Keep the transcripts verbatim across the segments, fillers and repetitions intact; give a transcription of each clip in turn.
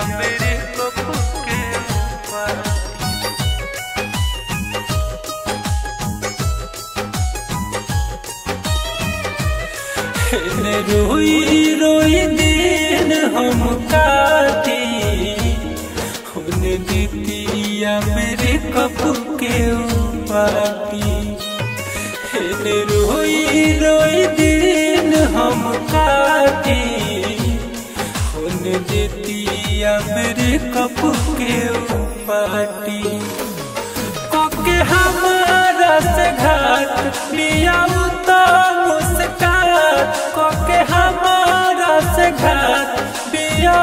मेरे कपू के ऊपर रोई रोई दिन हम काटी उन दीतिया मेरे कपू के ऊपर रोई रोई दिन हम काटी उन दीतिया मेरे कपू के ऊपर कोके हमारा से घाट लिया कोके हमारा से घाट बिया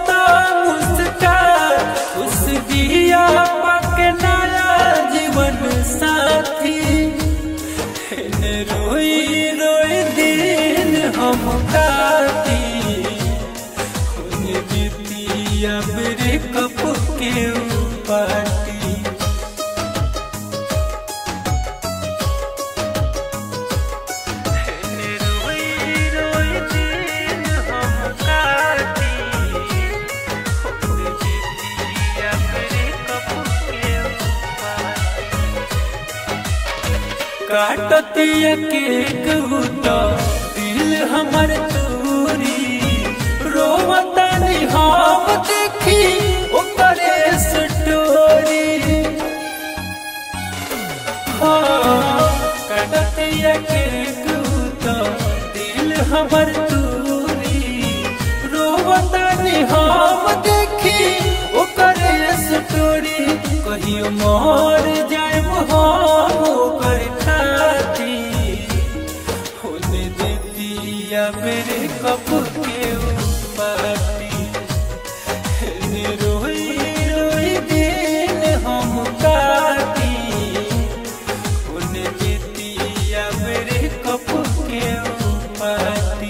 मुस्कान उस दिया पक नया जीवन साथी रोई रोई दिन हम काटी उन बीतिया मेरे कपू के ऊपर काटतिया केक उठा दिल हमर तूरी रोवतानी हम देखी ओकरे स्टोरी हाँ काटतिया केक उठा दिल हमर तूरी रोवतानी हम देखी ओकरे स्टोरी कहियो मर जाए हम ओकर मेरे कपू के ऊपर रोई रोई दिन हम काटी उन बीतिया मेरे कपू के ऊपर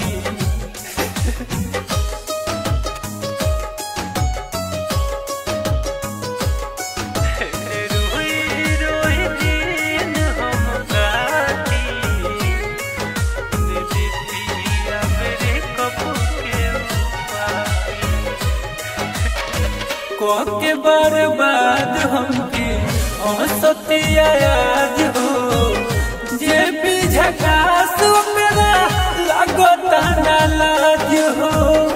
के बर्बाद हमके हंसतिया आज हो जे भी झकास मेरा लगता ना लाज हो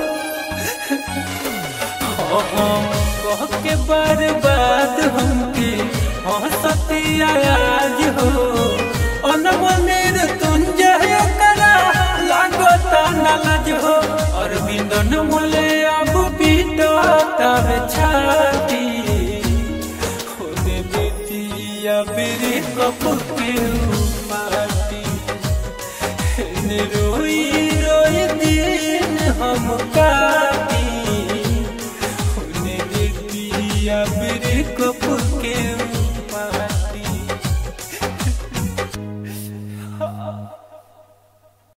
कह के बर्बाद हमके हंसतिया आज हो अनमनेर तुंजय करा लगता ना लाज हो अरविंद मोले अब पीटा तब छाती मेरे कपू के ऊपर रोई रोई दिन हम का